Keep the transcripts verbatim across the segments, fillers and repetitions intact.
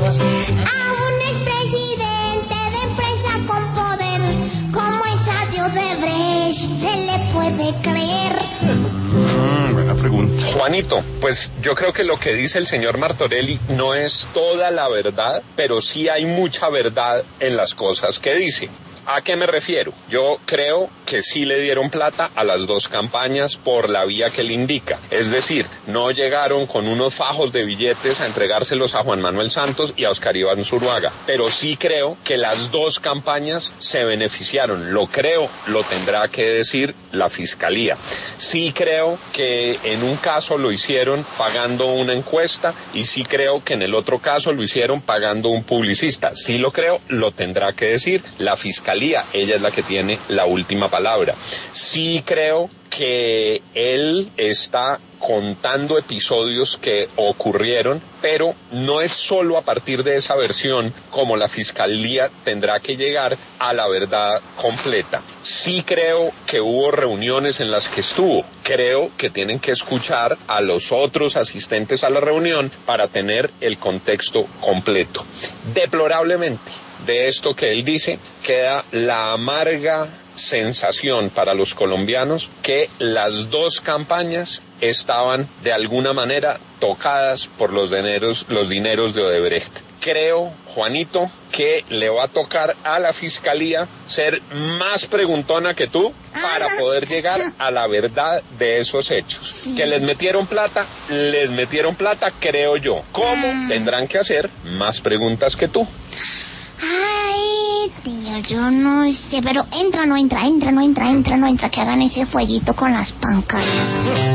un expresidente de empresa con poder como esa de Odebrecht se le puede creer. Mm, buena pregunta. Juanito, pues yo creo que lo que dice el señor Martorelli no es toda la verdad, pero sí hay mucha verdad en las cosas que dice. ¿A qué me refiero? Yo creo que sí le dieron plata a las dos campañas por la vía que le indica. Es decir, no llegaron con unos fajos de billetes a entregárselos a Juan Manuel Santos y a Oscar Iván Zuluaga. Pero sí creo que las dos campañas se beneficiaron. Lo creo, lo tendrá que decir la Fiscalía. Sí creo que en un caso lo hicieron pagando una encuesta y sí creo que en el otro caso lo hicieron pagando un publicista. Sí lo creo, lo tendrá que decir la Fiscalía. Ella es la que tiene la última palabra. Sí creo que él está contando episodios que ocurrieron, pero no es solo a partir de esa versión como la Fiscalía tendrá que llegar a la verdad completa. Sí creo que hubo reuniones en las que estuvo. Creo que tienen que escuchar a los otros asistentes a la reunión para tener el contexto completo. Deplorablemente, de esto que él dice, queda la amarga sensación para los colombianos que las dos campañas estaban de alguna manera tocadas por los dineros, los dineros de Odebrecht. Creo, Juanito, que le va a tocar a la Fiscalía ser más preguntona que tú para poder llegar a la verdad de esos hechos. Sí. Que les metieron plata, les metieron plata, creo yo. ¿Cómo? Mm. Tendrán que hacer más preguntas que tú. Ay, tío, yo no sé, pero entra, no entra, entra, no entra, entra, no entra, que hagan ese fueguito con las pancartas.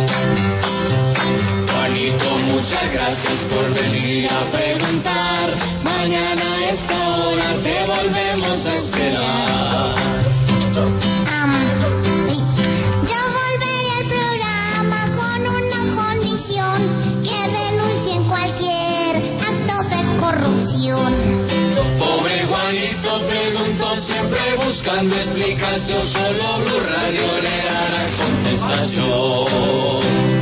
Juanito, muchas gracias por venir a preguntar. Mañana a esta hora te volvemos a esperar. Um, yo volveré al programa con una condición, que denuncien cualquier acto de corrupción. Pobre Juanito preguntó siempre buscando explicación, solo Blue Radio le dará contestación.